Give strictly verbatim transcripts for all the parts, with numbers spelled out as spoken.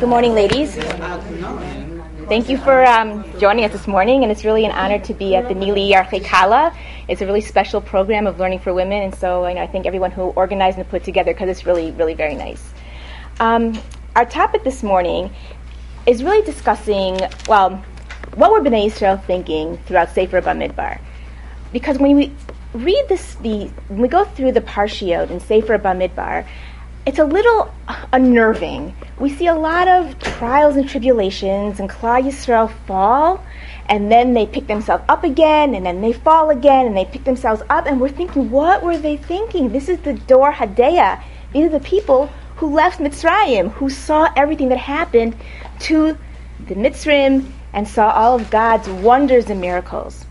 Good morning, ladies. Thank you for um, joining us this morning, and it's really an honor to be at the Nili Yarchei Kala. It's a really special program of learning for women, and so you know, I thank everyone who organized and put together because it's really, really very nice. Um, our topic this morning is really discussing, well, what were Bnei Israel thinking throughout Sefer Bamidbar? Because when we read this, the when we go through the Parshiot in Sefer Bamidbar, it's a little unnerving. We see a lot of trials and tribulations, and Klal Yisrael fall, and then they pick themselves up again, and then they fall again, and they pick themselves up, and we're thinking, what were they thinking? This is the Dor Hadeya. These are the people who left Mitzrayim, who saw everything that happened to the Mitzrim, and saw all of God's wonders and miracles.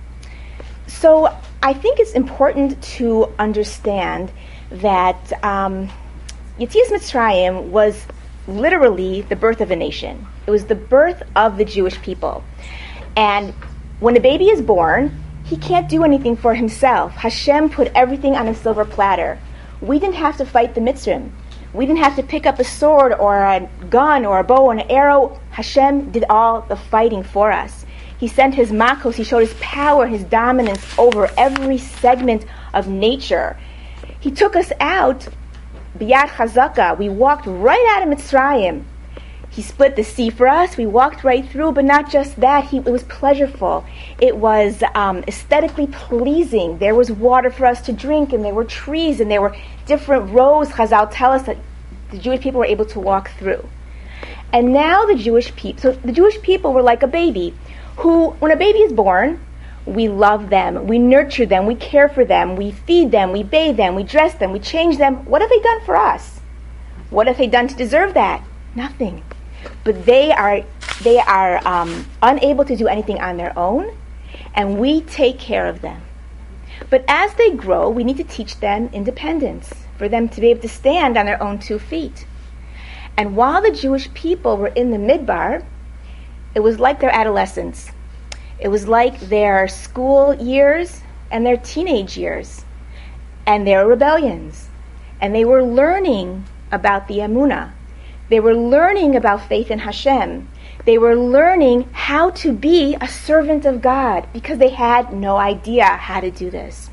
So I think it's important to understand that um, Yetzias Mitzrayim was literally the birth of a nation. It was the birth of the Jewish people. And when a baby is born, he can't do anything for himself. Hashem put everything on a silver platter. We didn't have to fight the Mitzrim. We didn't have to pick up a sword or a gun or a bow and an arrow. Hashem did all the fighting for us. He sent his makos. He showed his power, his dominance over every segment of nature. He took us out Biyad Chazaka. We walked right out of Mitzrayim. He split the sea for us. We walked right through, but not just that. He, it was pleasurable. It was um, aesthetically pleasing. There was water for us to drink, and there were trees, and there were different roads. Chazal tell us that the Jewish people were able to walk through. And now the Jewish people, so the Jewish people were like a baby, who, when a baby is born, we love them, we nurture them, we care for them, we feed them, we bathe them, we dress them, we change them. What have they done for us? What have they done to deserve that? Nothing. But they are they are um, unable to do anything on their own, and we take care of them. But as they grow, we need to teach them independence, for them to be able to stand on their own two feet. And while the Jewish people were in the Midbar, it was like their adolescence. It was like their school years and their teenage years and their rebellions. And they were learning about the Emunah. They were learning about faith in Hashem. They were learning how to be a servant of God because they had no idea how to do this.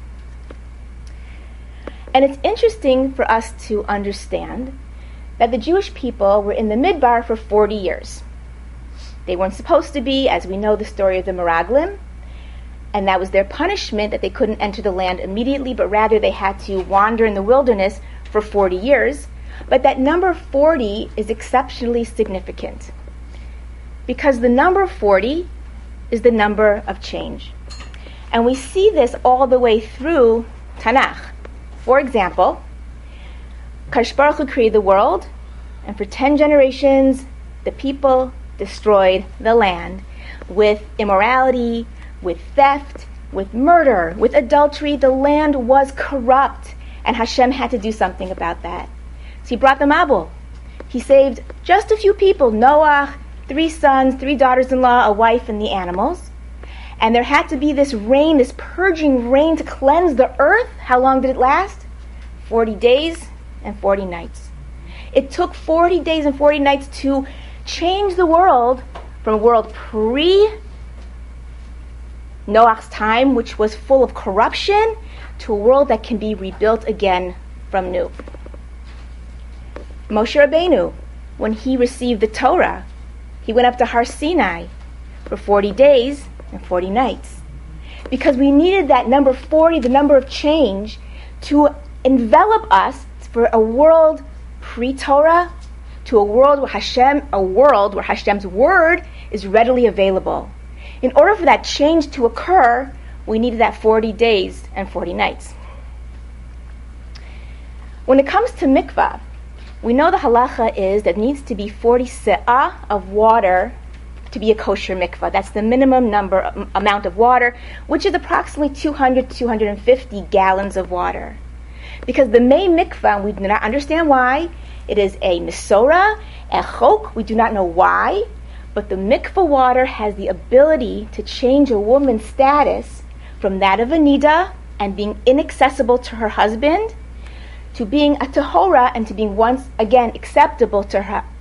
And it's interesting for us to understand that the Jewish people were in the Midbar for forty years. They weren't supposed to be, as we know the story of the Meraglim, and that was their punishment, that they couldn't enter the land immediately, but rather they had to wander in the wilderness for forty years. But that number forty is exceptionally significant, because the number forty is the number of change. And we see this all the way through Tanakh. For example, Kadosh Baruch Hu created the world, and for ten generations, the people destroyed the land with immorality, with theft, with murder, with adultery. The land was corrupt, and Hashem had to do something about that. So he brought the Mabul. He saved just a few people, Noah, three sons, three daughters-in-law, a wife, and the animals. And there had to be this rain, this purging rain to cleanse the earth. How long did it last? forty days and forty nights. It took forty days and forty nights to change the world from a world pre-Noah's time, which was full of corruption, to a world that can be rebuilt again from new. Moshe Rabbeinu, when he received the Torah, he went up to Har Sinai for forty days and forty nights. Because we needed that number forty, the number of change, to envelop us for a world pre-Torah, to a world where Hashem, a world where Hashem's word is readily available. In order for that change to occur, we needed that forty days and forty nights. When it comes to mikvah, we know the halacha is that it needs to be forty se'ah of water to be a kosher mikvah. That's the minimum number um, amount of water, which is approximately two hundred to two hundred fifty gallons of water. Because the Mei mikvah, we do not understand why. It is a Mesorah, a chok, we do not know why, but the mikvah water has the ability to change a woman's status from that of a nida and being inaccessible to her husband to being a tahora and to being once again acceptable to her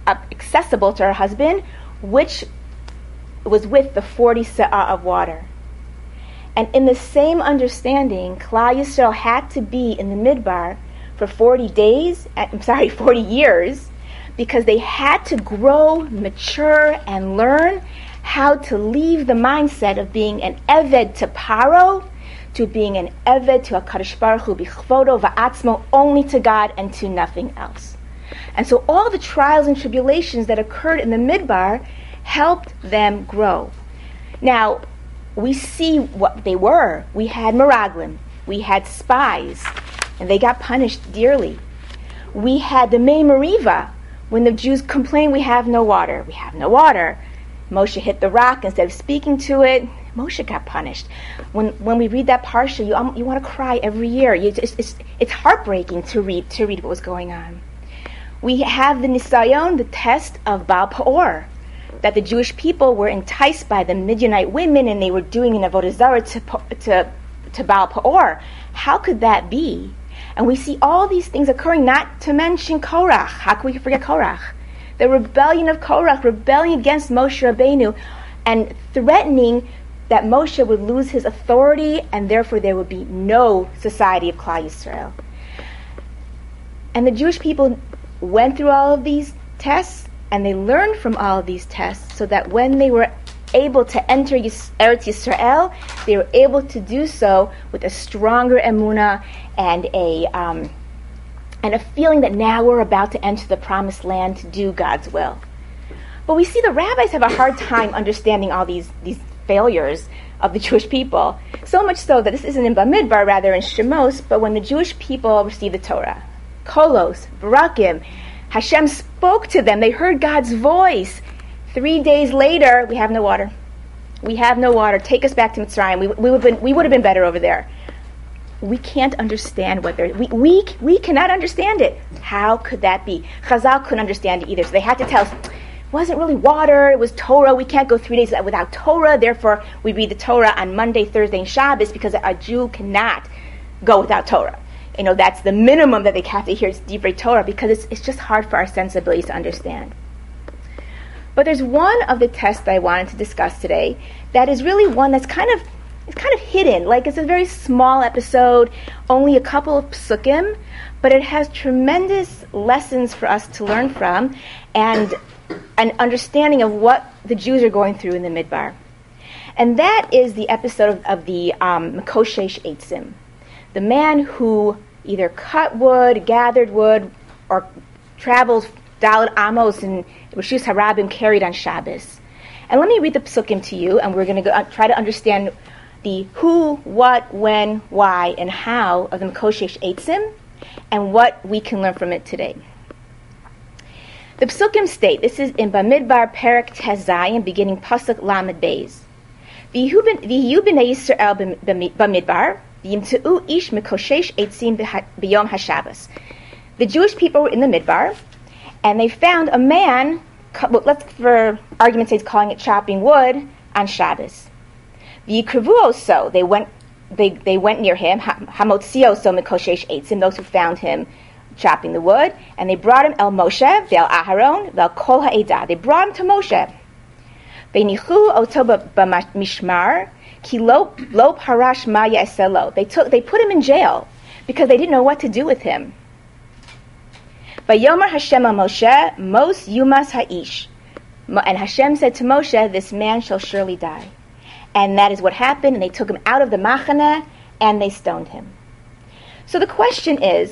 accessible to her husband, which was with the forty se'ah of water. And in the same understanding, Klal Yisrael had to be in the Midbar for forty days, I'm sorry, forty years, because they had to grow, mature, and learn how to leave the mindset of being an Eved to Paro to being an Eved to HaKadosh Baruch Hu, Bichvodo Va'atzmo, only to God and to nothing else. And so all the trials and tribulations that occurred in the Midbar helped them grow. Now, we see what they were. We had Meraglim, we had spies, and they got punished dearly. We had the Mei Meriva, when the Jews complained, we have no water, we have no water. Moshe hit the rock instead of speaking to it. Moshe got punished. When when we read that parsha, you um, you want to cry every year. You, it's, it's it's heartbreaking to read to read what was going on. We have the Nisayon, the test of Baal Peor, that the Jewish people were enticed by the Midianite women and they were doing an avodah zarah to to to Baal Peor. How could that be? And we see all these things occurring. Not to mention Korach. How can we forget Korach? The rebellion of Korach, rebelling against Moshe Rabbeinu, and threatening that Moshe would lose his authority, and therefore there would be no society of Klal Yisrael. And the Jewish people went through all of these tests, and they learned from all of these tests, so that when they were able to enter Yis- Eretz Yisrael, they were able to do so with a stronger emunah and a um, and a feeling that now we're about to enter the promised land to do God's will. But we see the rabbis have a hard time understanding all these these failures of the Jewish people, so much so that this isn't in Bamidbar, rather in Shemos, but when the Jewish people received the Torah, Kolos, Barakim, Hashem spoke to them, they heard God's voice. Three days later, we have no water. We have no water. Take us back to Mitzrayim. We, we, would, have been, we would have been better over there. We can't understand what they're... We, we, we cannot understand it. How could that be? Chazal couldn't understand it either, so they had to tell us, it wasn't really water, it was Torah. We can't go three days without Torah, therefore we read the Torah on Monday, Thursday, and Shabbos, because a Jew cannot go without Torah. You know, that's the minimum that they have to hear, it's Divrei Torah, because it's, it's just hard for our sensibilities to understand. But there's one of the tests that I wanted to discuss today that is really one that's kind of it's kind of hidden. Like, it's a very small episode, only a couple of psukim, but it has tremendous lessons for us to learn from and an understanding of what the Jews are going through in the Midbar. And that is the episode of, of the um, Mekoshesh Eitzim, the man who either cut wood, gathered wood, or traveled Dalet Amos and Rishus Harabim carried on Shabbos. And let me read the psukim to you, and we're going to go, uh, try to understand the who, what, when, why, and how of the Mekoshesh Eitzim, and what we can learn from it today. The psukim state, this is in Bamidbar Perek Tezayim, beginning pasuk Lamed Beis. V'yu b'nei Yisrael Bamidbar, v'yimtzeu ish Mekoshesh Eitzim b'yom HaShabbos. The Jewish people were in the Midbar, and they found a man, well, let's for argument's sake calling it chopping wood, on Shabbos. V'yikrevuo so, they went they, they went near him, hamotzio so Mekoshesh Eitzim, those who found him chopping the wood, and they brought him El Moshe, Ve'el Aharon, Ve'el Kol Ha'edah. They brought him to Moshe. Ve'nichu oto b'mishmar, ki lo lo parash ma ya'aseh. They took they put him in jail because they didn't know what to do with him. Vayomer Hashem al Moshe, Mos Yumas Ha'ish. And Hashem said to Moshe, this man shall surely die. And that is what happened, and they took him out of the Machana, and they stoned him. So the question is,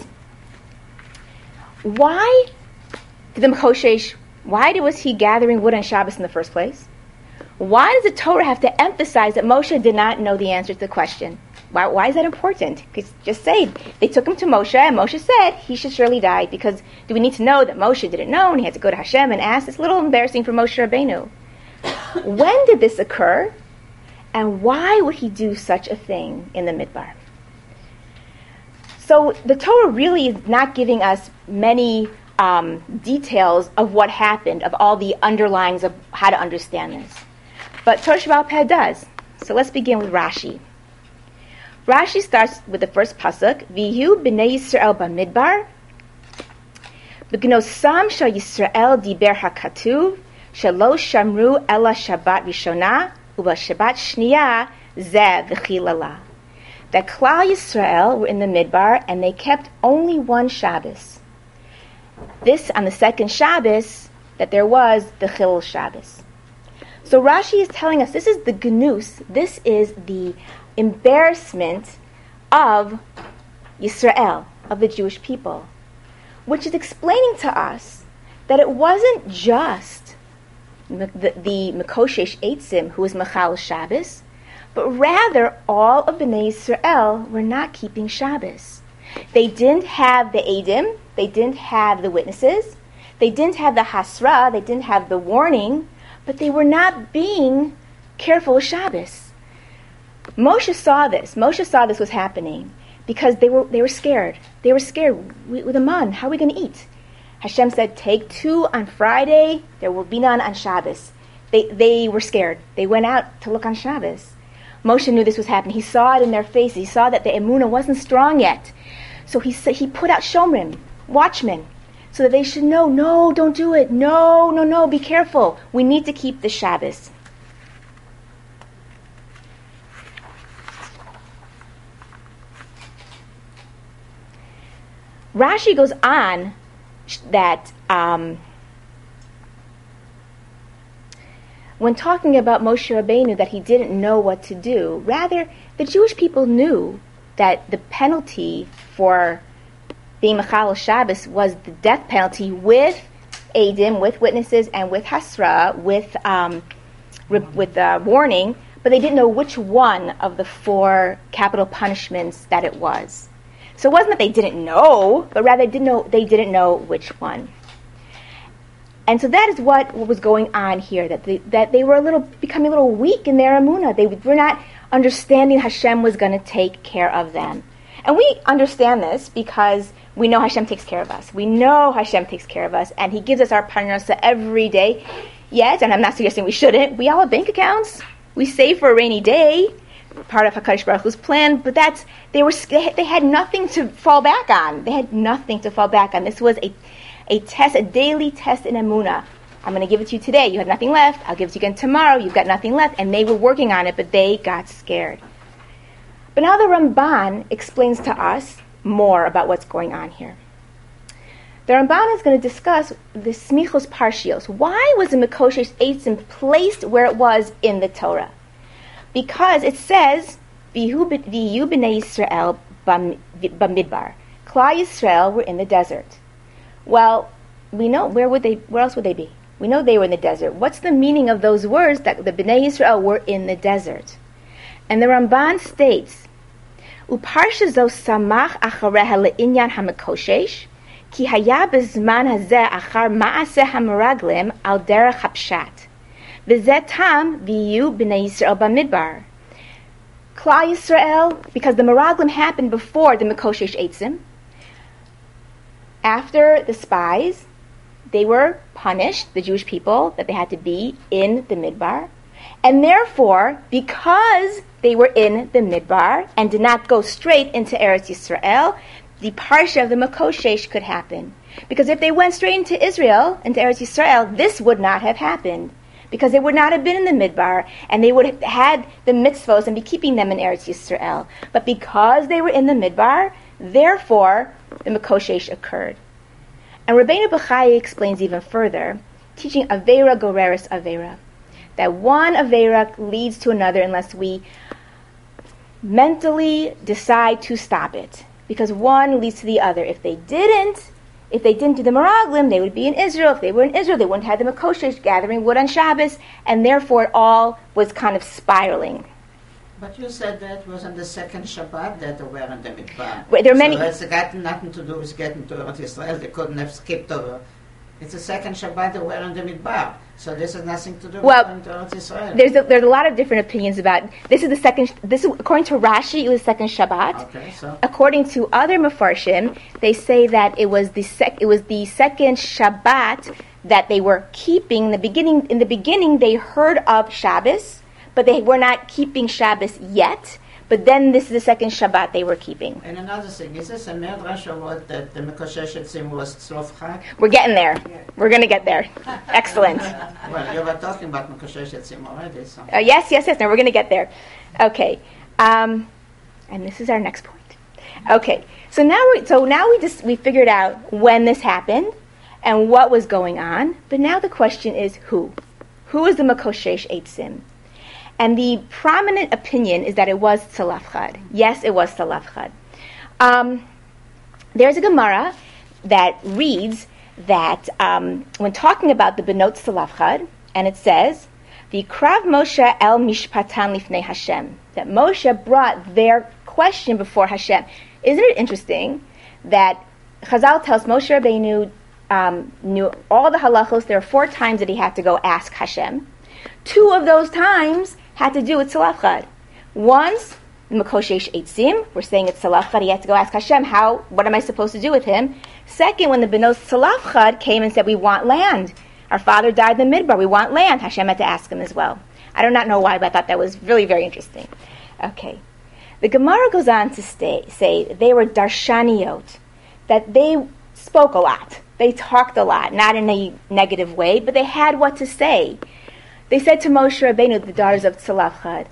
why did the Mekoshesh, why was he gathering wood on Shabbos in the first place? Why does the Torah have to emphasize that Moshe did not know the answer to the question? Why, why is that important? Because just say, they took him to Moshe, and Moshe said he should surely die, because do we need to know that Moshe didn't know, and he had to go to Hashem and ask? It's a little embarrassing for Moshe Rabbeinu. When did this occur, and why would he do such a thing in the Midbar? So the Torah really is not giving us many um, details of what happened, of all the underlyings of how to understand this. But Torah Sheba'al Peh does. So let's begin with Rashi. Rashi starts with the first pasuk, V'yu b'nei Yisrael b'midbar, B'gnosam shel Yisrael diber hakatuv shelo shamru ela Shabbat Rishona uba Shabbat Shniya zeh v'chilala. That Klal Yisrael were in the Midbar and they kept only one Shabbos. This on the second Shabbos that there was the Chilul Shabbos. So Rashi is telling us this is the gnus, this is the embarrassment of Yisrael, of the Jewish people, which is explaining to us that it wasn't just the, the, the Mekoshesh Eitzim who was Mechal Shabbos, but rather all of Bnei Yisrael were not keeping Shabbos. They didn't have the Eidim, they didn't have the witnesses, they didn't have the Hasra, they didn't have the warning, but they were not being careful with Shabbos. Moshe saw this. Moshe saw this was happening because they were they were scared. They were scared. We, with a man, how are we going to eat? Hashem said, take two on Friday, there will be none on Shabbos. They, they were scared. They went out to look on Shabbos. Moshe knew this was happening. He saw it in their faces. He saw that the emunah wasn't strong yet. So he said, he put out shomrim, watchmen, so that they should know, no, don't do it. No, no, no, be careful. We need to keep the Shabbos. Rashi goes on that um, when talking about Moshe Rabbeinu that he didn't know what to do, rather the Jewish people knew that the penalty for being Mechal Shabbos was the death penalty with Eidim, with witnesses, and with Hasra, with um, with uh, warning, but they didn't know which one of the four capital punishments that it was. So it wasn't that they didn't know, but rather they didn't know, they didn't know which one. And so that is what, what was going on here, that they, that they were a little becoming a little weak in their emunah. They were not understanding Hashem was going to take care of them. And we understand this because we know Hashem takes care of us. We know Hashem takes care of us, and He gives us our parnasa every day. Yet, and I'm not suggesting we shouldn't, we all have bank accounts. We save for a rainy day, part of HaKadosh Baruch Hu's plan, but that's, they were they had nothing to fall back on. They had nothing to fall back on. This was a, a test, a daily test in emunah. I'm going to give it to you today. You have nothing left. I'll give it to you again tomorrow. You've got nothing left. And they were working on it, but they got scared. But now the Ramban explains to us more about what's going on here. The Ramban is going to discuss the Smichos Parshios. Why was the Mekoshesh Eitzim placed where it was in the Torah? Because it says, V'yu b'nei Yisrael b'midbar. Klal Yisrael were in the desert. Well, we know, where would they, where else would they be? We know they were in the desert. What's the meaning of those words that the Bnei Yisrael were in the desert? And the Ramban states, Uparsha zo samach achareha le'inyan hamekoshesh, ki haya bezman hazeh achar ma'aseh hameraglim al derech hapshat. V'zeh tam v'yu b'nei Yisrael b'midbar. Klal Yisrael, because the meraglim happened before the Mekoshesh Eitzim, after the spies, they were punished, the Jewish people, that they had to be in the Midbar. And therefore, because they were in the Midbar and did not go straight into Eretz Yisrael, the parsha of the Mekoshesh could happen. Because if they went straight into Israel, into Eretz Yisrael, this would not have happened. Because they would not have been in the Midbar, and they would have had the mitzvos and be keeping them in Eretz Yisrael. But because they were in the Midbar, therefore, the Mekoshesh occurred. And Rabbeinu Bechai explains even further, teaching Aveira Goreris Aveira, that one Aveira leads to another unless we mentally decide to stop it. Because one leads to the other. If they didn't, if they didn't do the Meraglim, they would be in Israel. If they were in Israel, they wouldn't have the Mekoshesh gathering wood on Shabbos, and therefore it all was kind of spiraling. But you said that was on the second Shabbat that they were in the Midbar. Well, there are many. So it's got nothing to do with getting to Eretz Israel. They couldn't have skipped over. It's the second Shabbat they were in the Midbar. So this has nothing to do well, with going to Eretz Israel. There's a, there's a lot of different opinions about this. Is the second. This is according to Rashi. It was the second Shabbat. Okay, so according to other Mefarshim, they say that it was the sec. It was the second Shabbat that they were keeping. In the beginning, in the beginning, they heard of Shabbos, but they were not keeping Shabbos yet. but then this is the second Shabbat they were keeping. And another thing, is this a Medrash or what, that the Mekoshesh Etzim was Tzlov Chag? We're getting there. We're going to get there. Excellent. Well, you were talking about Mekoshesh Etzim already, so. Uh, yes, yes, yes. Now we're going to get there. Okay. Um, and this is our next point. Okay. So now we so now we just we figured out when this happened and what was going on. But now the question is who? Who is the Mekoshesh Eitzim? And the prominent opinion is that it was Tzlov Chad. Yes, it was Tzlov Chad. Um, there's a Gemara that reads that um, when talking about the Benot Tzlov Chad, and it says, V'krav Moshe el mishpatan lifnei Hashem, that Moshe brought their question before Hashem. Isn't it interesting that Chazal tells Moshe Rabbeinu um, knew all the halachos? There are four times that he had to go ask Hashem. Two of those times had to do with Tzlov Chad. Once, Mekoshesh Eitzim, we're saying it's Tzlov Chad, he had to go ask Hashem, how, what am I supposed to do with him? Second, when the Benos Tzlov Chad came and said, we want land. Our father died in the Midbar, we want land. Hashem had to ask him as well. I do not know why, but I thought that was really very interesting. Okay. The Gemara goes on to stay, say they were darshaniot, that they spoke a lot. They talked a lot, not in a negative way, but they had what to say. They said to Moshe Rabbeinu, the daughters of Tzlov Chad,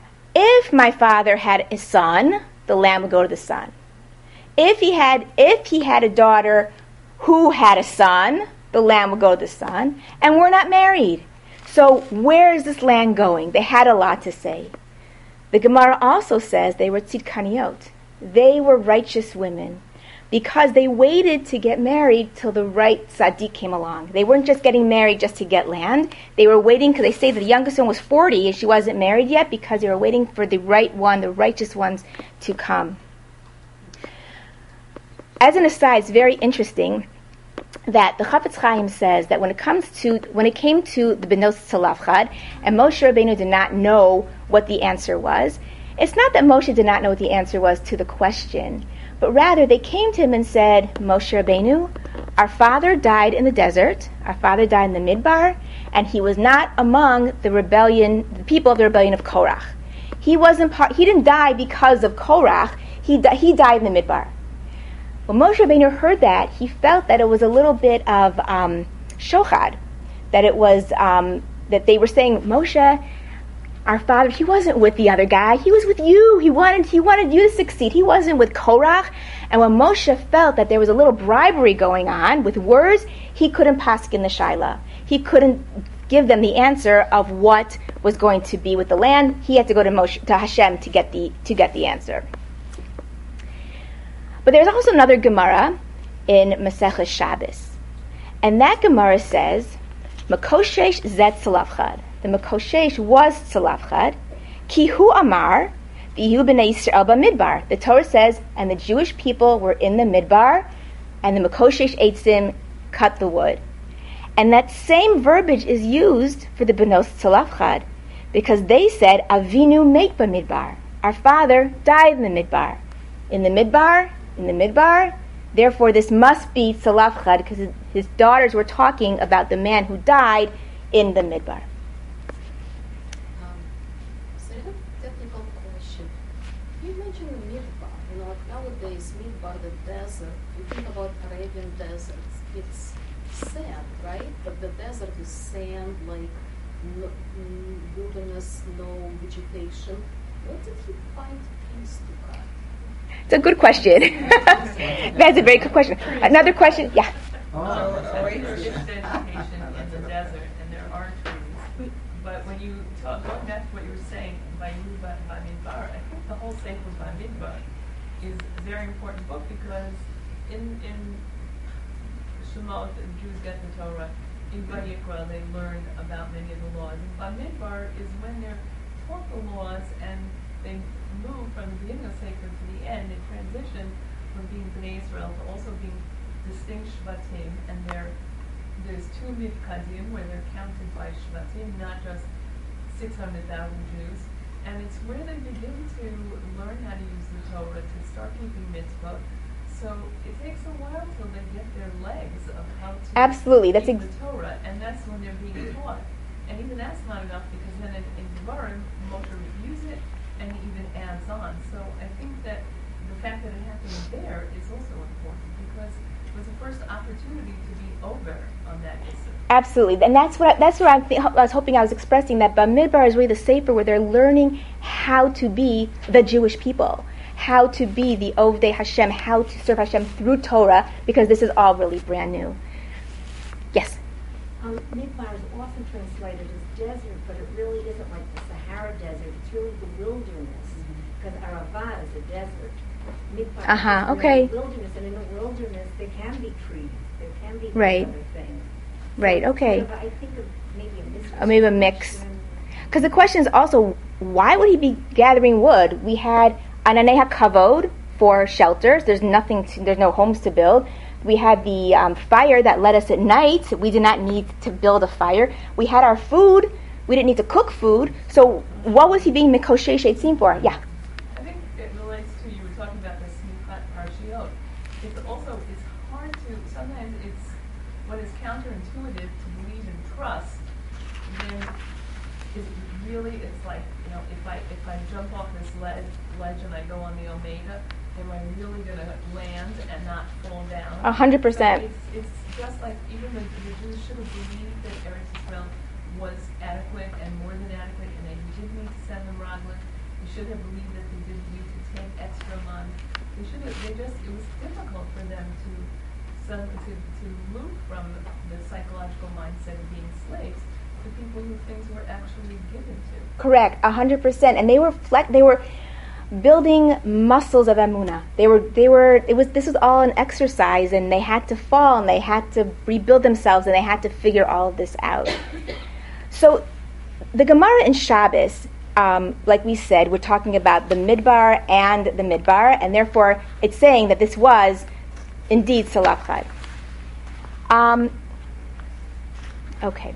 if my father had a son, the lamb would go to the son. If he had, if he had a daughter who had a son, the lamb would go to the son. And we're not married. So where is this land going? They had a lot to say. The Gemara also says they were tzidkaniot. They were righteous women because they waited to get married till the right tzaddik came along. They weren't just getting married just to get land. They were waiting, because they say that the youngest one was forty and she wasn't married yet, because they were waiting for the right one, the righteous ones, to come. As an aside, it's very interesting that the Chafetz Chaim says that when it comes to when it came to the Benos Tzlov Chad, and Moshe Rabbeinu did not know what the answer was, it's not that Moshe did not know what the answer was to the question, but rather they came to him and said, Moshe Rabbeinu, our father died in the desert, our father died in the Midbar, and he was not among the rebellion, the people of the rebellion of Korach. He wasn't part. He didn't die because of Korach. He di- he died in the Midbar. When Moshe Rabbeinu heard that, he felt that it was a little bit of um, shochad, that it was um, that they were saying, Moshe, our father, he wasn't with the other guy. He was with you. He wanted he wanted you to succeed. He wasn't with Korach. And when Moshe felt that there was a little bribery going on with words, he couldn't paskin the shaila. He couldn't give them the answer of what was going to be with the land. He had to go to Moshe, to Hashem to get the to get the answer. But there's also another Gemara in Maseches Shabbos, and that Gemara says, Mekoshesh zet Tzlov Chad. The Mekoshesh was Tzlov Chad. Ki hu amar v'yu b'nei Yisrael b'midbar. The Torah says, and the Jewish people were in the Midbar, and the Mekoshesh Eitzim cut the wood. And that same verbiage is used for the Benos Tzlov Chad, because they said, Avinu mek b'midbar. Our father died in the Midbar. In the Midbar, in the Midbar, therefore this must be Tzlov Chad, because his daughters were talking about the man who died in the Midbar. Um, so I have a technical question. You mentioned the Midbar. You know, like nowadays, Midbar, the desert, you think about Arabian deserts, it's sand, right? But the desert is sand, like no, wilderness, no vegetation. What did he find peace to cut? It's a good question. That's a very good question. Another question, yeah. So, so it's vegetation in the desert, and there are trees. But when you talk, going back to what you were saying, by you, by Bamidbar, I think the whole Sefer Bamidbar is a very important book, because in in Shemot, the Jews get the Torah. In Vayikra, they learn about many of the laws. And Bamidbar is when they're taught the laws, and they move from the beginning of Sefer to the end. They transition from being Bnei Israel to also being distinct Shvatim, and there there's two Mifkadim where they're counted by Shvatim, not just six hundred thousand Jews. And it's where they begin to learn how to use the Torah, to start keeping mitzvot. So it takes a while till they get their legs of how to Absolutely, that's keep ex- the Torah, and that's when they're being taught. And even that's not enough, because then in, in Devarim, Moshe reviews it, and he even adds on. So I think that the fact that it happened there is also important because it was the first opportunity to be over on that issue. Absolutely, and that's what I, that's what I, th- I was hoping I was expressing. That Bamidbar is really the sefer where they're learning how to be the Jewish people, how to be the Ovdei Hashem, how to serve Hashem through Torah, because this is all really brand new. Yes. Um, Midbar is often translated as desert, but it really isn't like the Sahara Desert. It's really the wilderness, because Arava is a desert. Midbar Uh-huh, is okay. really wilderness, and in the wilderness there can be trees, there can be Right. other things. Right, So, okay. sort of, I think of maybe a mix. Or maybe a mix. Because the question is also, why would he be gathering wood? We had Ananeha Kavod for shelters. There's nothing, to, there's no homes to build. We had the um, fire that led us at night. We did not need to build a fire. We had our food. We didn't need to cook food. So what was he being Mikoshe Sheitzim for? Yeah. I think it relates to, you were talking about the Smikat Parshiot. It's also, it's hard to, sometimes it's, what is counterintuitive to believe in trust, then is really, it's like, you know, if I if I jump off this ledge, ledge and I go on the Omega, am I really going to land and not fall down? A hundred percent. So it's, it's just like even the, the Jews should have believed that Eretz Yisrael was adequate and more than adequate, and they did need to send them Raglan. They should have believed that they didn't need to take extra money. They should have. They just. It was difficult for them to, some, to to move from the, the psychological mindset of being slaves to people who things were actually given to. Correct, a hundred percent. And they were fle- they were building muscles of Emunah. They were they were it was this was all an exercise, and they had to fall and they had to rebuild themselves and they had to figure all of this out. So the Gemara in Shabbos, um, like we said, we're talking about the Midbar and the Midbar, and therefore it's saying that this was indeed Salaf Chad. Um, okay.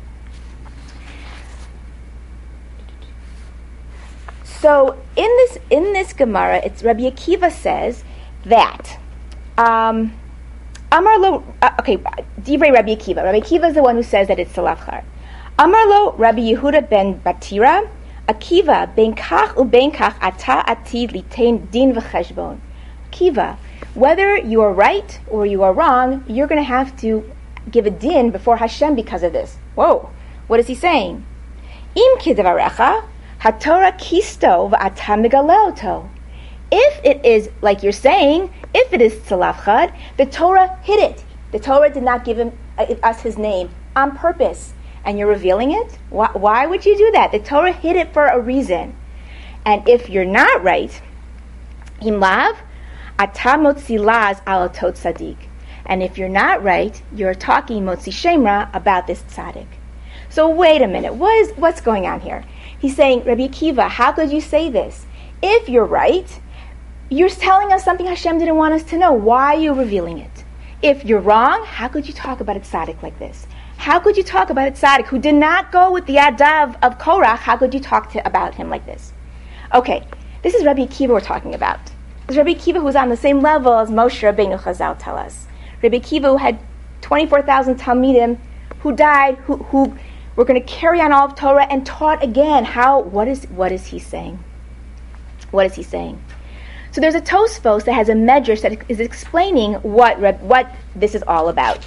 So in this in this Gemara, it's Rabbi Akiva says that um, Amar lo. Uh, okay, Divrei Rabbi Akiva. Rabbi Akiva is the one who says that it's Salaf Chad. Amar lo Rabbi Yehuda ben Batira, Akiva ben kach u ben kach ata atid litain din v'cheshbon. Akiva, whether you are right or you are wrong, you're going to have to give a din before Hashem because of this. Whoa, what is he saying? Im kidvarecha haTorah kisto v'ata megaleoto. If it is like you're saying, if it is Salaf Chad, the Torah hid it. The Torah did not give him uh, us his name on purpose. And you're revealing it? Why, why would you do that? The Torah hid it for a reason. And if you're not right, Himlav, ata motzi laz al tot tzaddik. And if you're not right, you're talking motzi shemra about this tzaddik. So wait a minute, what is what's going on here? He's saying, Rabbi Akiva, how could you say this? If you're right, you're telling us something Hashem didn't want us to know. Why are you revealing it? If you're wrong, how could you talk about a tzaddik like this? How could you talk about a tzaddik who did not go with the adav of Korach? How could you talk to, about him like this? Okay, this is Rabbi Akiva we're talking about. This is Rabbi Akiva who's on the same level as Moshe Rabbeinu Chazal tell us. Rabbi Akiva who had twenty-four thousand Talmidim who died, who, who were going to carry on all of Torah and taught again. How? What is what is he saying? What is he saying? So there's a Tosfos that has a medrash that is explaining what what this is all about.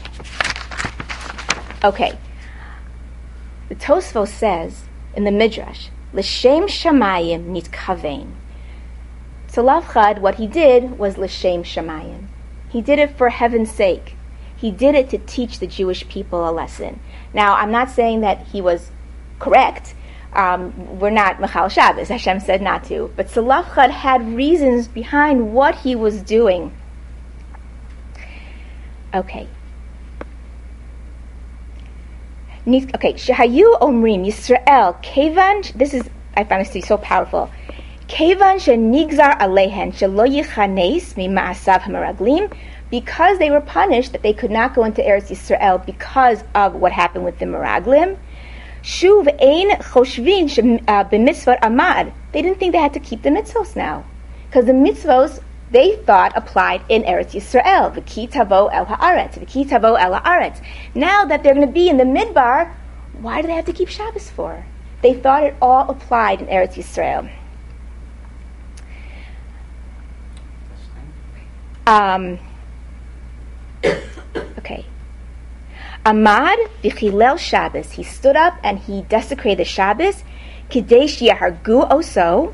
Okay. The Tosfos says in the Midrash, L'shem shamayim nitkavein. Salaf Chad, what he did was L'shem shamayim. He did it for heaven's sake. He did it to teach the Jewish people a lesson. Now, I'm not saying that he was correct. Um, we're not Mechal Shabbos. Hashem said not to. But Salaf Chad had reasons behind what he was doing. Okay. Okay, Shehayu Omrim Yisrael Kevan. This is I find this to be so powerful. Kevan shenigzar alehen shelo yichanes mima'asav hameraglim, because they were punished that they could not go into Eretz Yisrael because of what happened with the meraglim. Shuv ein choshvin b'mitzvot amad. They didn't think they had to keep the mitzvos now, because the mitzvos they thought applied in Eretz Yisrael. V'ki tavo el haaretz. V'ki tavo el haaretz. Now that they're going to be in the Midbar, why do they have to keep Shabbos for? They thought it all applied in Eretz Yisrael. Um, okay. Amad v'chilel Shabbos. He stood up and he desecrated Shabbos. Kidei sheyahargu oso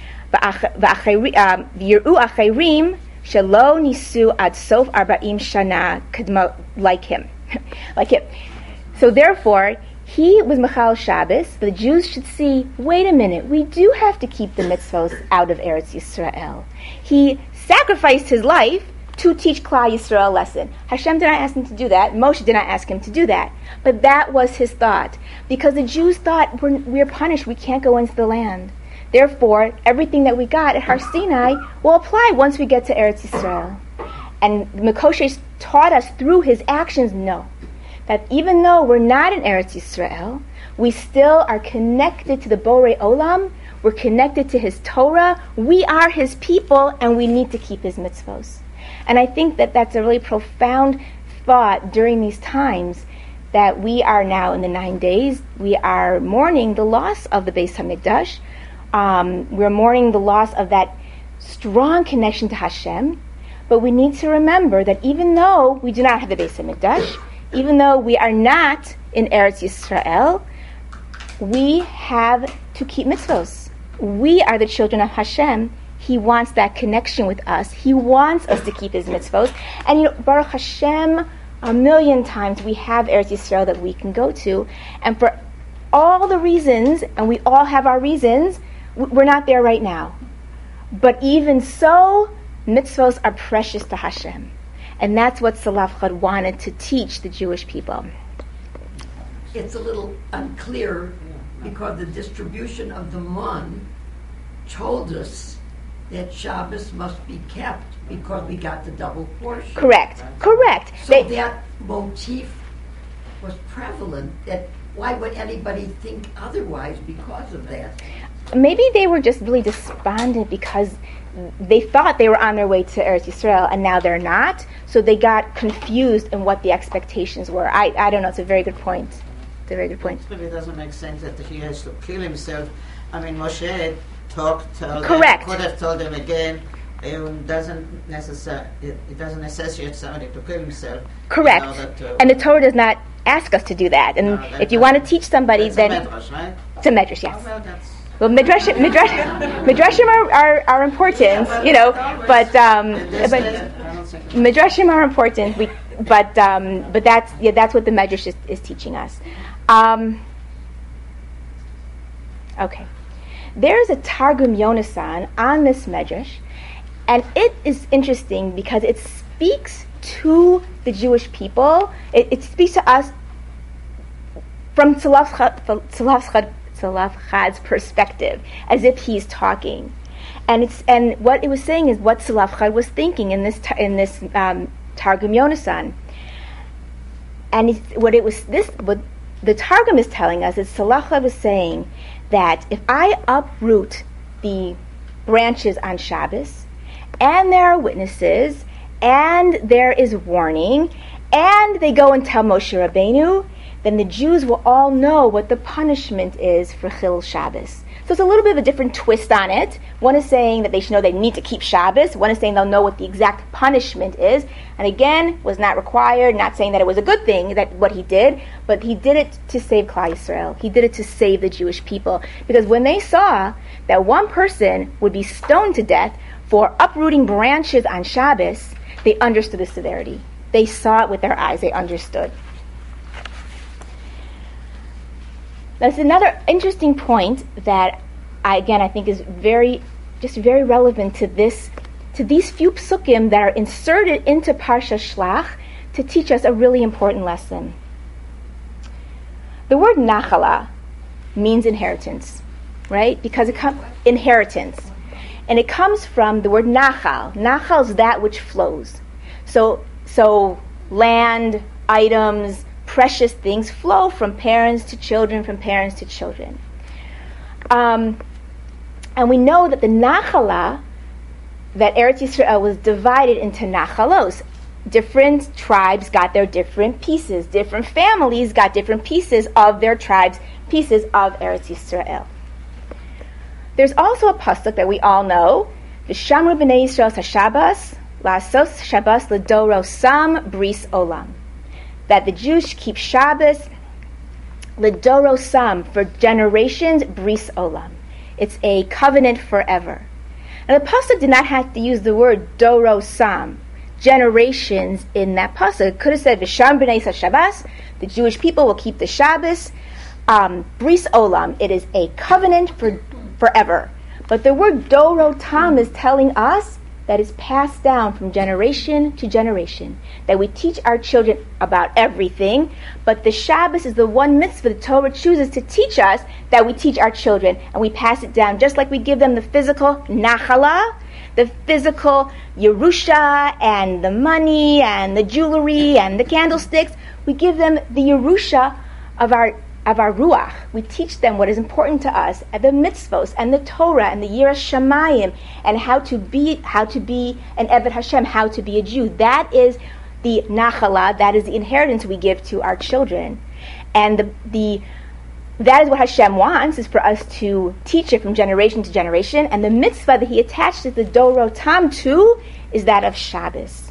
v'yiru acherim shelo nisu ad sof arba'im shana kadmo, like him, like him. So therefore, he was Mechal Shabbos. The Jews should see, wait a minute, we do have to keep the mitzvos out of Eretz Yisrael. He sacrificed his life to teach Klal Yisrael a lesson. Hashem did not ask him to do that. Moshe did not ask him to do that. But that was his thought. Because the Jews thought, we're, we're punished, we can't go into the land. Therefore, everything that we got at Har Sinai will apply once we get to Eretz Yisrael. And Mekoshe taught us through his actions, no. That even though we're not in Eretz Yisrael, we still are connected to the Borei Olam, we're connected to his Torah, we are his people, and we need to keep his mitzvos. And I think that that's a really profound thought during these times, that we are now in the nine days, we are mourning the loss of the Beis HaMikdash, um, we're mourning the loss of that strong connection to Hashem, but we need to remember that even though we do not have the Beis HaMikdash, even though we are not in Eretz Yisrael, we have to keep mitzvos. We are the children of Hashem. He wants that connection with us. He wants us to keep his mitzvos. And you know, Baruch Hashem, a million times we have Eretz Yisrael that we can go to. And for all the reasons, and we all have our reasons, we're not there right now. But even so, mitzvos are precious to Hashem. And that's what Tzlaf wanted to teach the Jewish people. It's a little unclear because the distribution of the mon told us that Shabbos must be kept because we got the double portion. Correct. Correct. So They, that motif was prevalent. That why would anybody think otherwise because of that? maybe they were just really despondent because they thought they were on their way to Eretz Yisrael and now they're not. So they got confused in what the expectations were. I, I don't know. It's a very good point. It's a very good point. It really doesn't make sense that he has to kill himself. I mean, Moshe talked, told Correct. Them, could have told him again. It doesn't necessar- it, it doesn't necessitate somebody to kill himself. Correct. To, and the Torah does not ask us to do that. And no, if you want to teach somebody, it's then a medrash, right? it's a medrash, yes. Oh, well, that's Well, midrash, midrash, midrashim are, are, are important, you know, but um, but midrashim are important. We, but um, but that's yeah, that's what the medrash is, is teaching us. Um, okay, there is a Targum Yonasan on this medrash, and it is interesting because it speaks to the Jewish people. It, it speaks to us from Tzlaf Chad's perspective, as if he's talking, and it's and what it was saying is what Tzlaf Chad was thinking in this in this um, Targum Yonasan, and it's, what it was this what the Targum is telling us is Tzlaf Chad was saying that if I uproot the branches on Shabbos, and there are witnesses, and there is warning, and they go and tell Moshe Rabbeinu, then the Jews will all know what the punishment is for Chil Shabbos. So it's a little bit of a different twist on it. One is saying that they should know they need to keep Shabbos. One is saying they'll know what the exact punishment is. And again, was not required, not saying that it was a good thing, that what he did, but he did it to save Klal Yisrael. He did it to save the Jewish people. Because when they saw that one person would be stoned to death for uprooting branches on Shabbos, they understood the severity. They saw it with their eyes. They understood. That's another interesting point that, I, again, I think is very, just very relevant to this, to these few psukim that are inserted into Parsha Shlach to teach us a really important lesson. The word nachala means inheritance, right? Because it comes inheritance, and it comes from the word nachal. Nachal is that which flows. So, so land, items, precious things flow from parents to children, from parents to children. Um, and we know that the Nachala, that Eretz Yisrael was divided into Nachalos. Different tribes got their different pieces. Different families got different pieces of their tribes, pieces of Eretz Yisrael. There's also a pasuk that we all know, V'shamru b'nei Yisrael HaShabbos La'asos Shabbos l'dorosam bris olam. That the Jews keep Shabbos l'dorosam, for generations, bris olam. It's a covenant forever. And the pasuk did not have to use the word dorosam, generations, in that pasuk. It could have said v'sham b'nei Yisrael Shabbos, the Jewish people will keep the Shabbos. Um, bris olam, it is a covenant for forever. But the word dorotam is telling us that is passed down from generation to generation, that we teach our children about everything, but the Shabbos is the one mitzvah the Torah chooses to teach us that we teach our children, and we pass it down, just like we give them the physical nachala, the physical Yerusha, and the money, and the jewelry, and the candlesticks. We give them the Yerusha of our of our ruach. We teach them what is important to us, and the mitzvos, and the Torah, and the Yiras Shamayim, and how to be how to be an Eved Hashem, how to be a Jew. That is the nachala, that is the inheritance we give to our children. And the the that is what Hashem wants, is for us to teach it from generation to generation. And the mitzvah that He attaches the Dorotam to is that of Shabbos.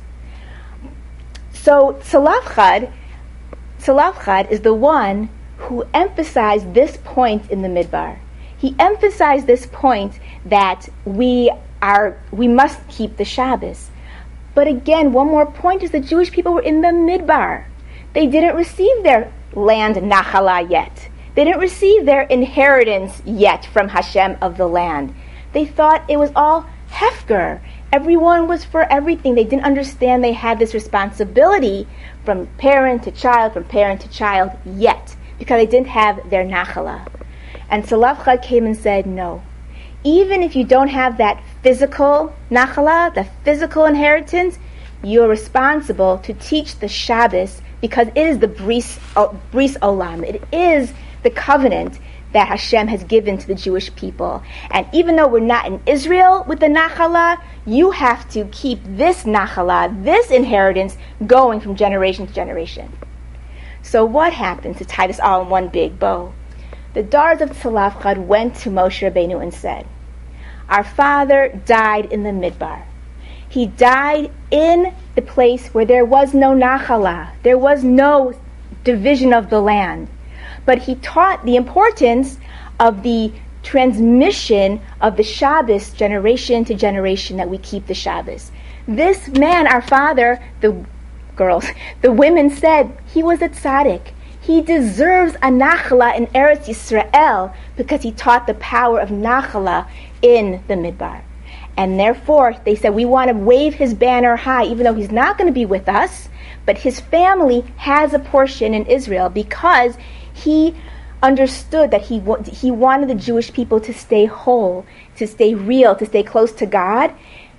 So Tzalafchad, Tzalafchad is the one who emphasized this point in the Midbar. He emphasized this point that we are we must keep the Shabbos. But again, one more point is the Jewish people were in the Midbar. They didn't receive their land Nachala yet. They didn't receive their inheritance yet from Hashem of the land. They thought it was all Hefker. Everyone was for everything. They didn't understand they had this responsibility from parent to child, from parent to child yet, because they didn't have their nachala. And Tzalafchad came and said, no. Even if you don't have that physical nachala, the physical inheritance, you're responsible to teach the Shabbos, because it is the bris, bris olam. It is the covenant that Hashem has given to the Jewish people. And even though we're not in Israel with the nachala, you have to keep this nachala, this inheritance, going from generation to generation. So what happened, to tie this all in one big bow? The daughters of Tzalafchad went to Moshe Rabbeinu and said, our father died in the Midbar. He died in the place where there was no nachala, there was no division of the land. But he taught the importance of the transmission of the Shabbos generation to generation, that we keep the Shabbos. This man, our father, the girls, the women said, he was a tzaddik. He deserves a nachala in Eretz Yisrael because he taught the power of nachala in the Midbar. And therefore, they said, we want to wave his banner high, even though he's not going to be with us, but his family has a portion in Israel, because he understood that he wa- he wanted the Jewish people to stay whole, to stay real, to stay close to God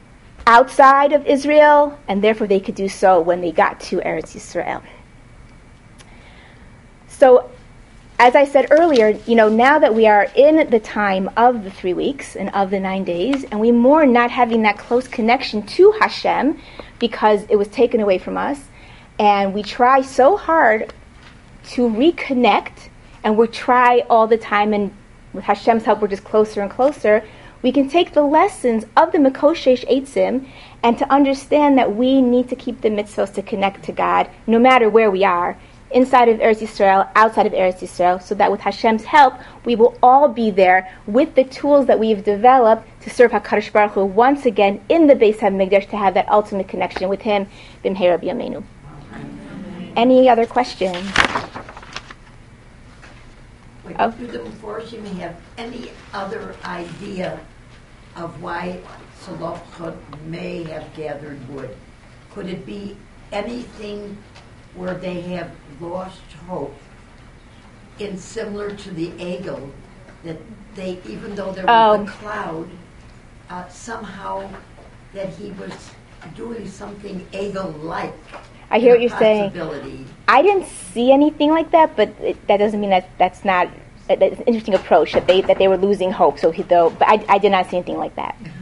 outside of Israel, and therefore they could do so when they got to Eretz Yisrael. So, as I said earlier, you know, now that we are in the time of the three weeks and of the nine days, and we mourn not having that close connection to Hashem because it was taken away from us, and we try so hard to reconnect, and we try all the time, and with Hashem's help we're just closer and closer, we can take the lessons of the Mekoshesh Eitzim and to understand that we need to keep the mitzvos to connect to God no matter where we are, inside of Eretz Yisrael, outside of Eretz Yisrael, so that with Hashem's help we will all be there with the tools that we've developed to serve HaKadosh Baruch Hu once again in the Beis HaMikdash, to have that ultimate connection with Him. B'mheira b'yameinu. Any other questions? Wait, Oh. do the Mephoshim have any other idea of why Tzalafchad may have gathered wood? Could it be anything where they have lost hope, in similar to the Egel, that they, even though there was Oh. a cloud, uh, somehow that he was doing something Egel-like? I hear what you're saying. Possibility. I didn't see anything like that, but it, that doesn't mean that that's not that, that's an interesting approach, that they that they were losing hope. So he, though, but I, I did not see anything like that.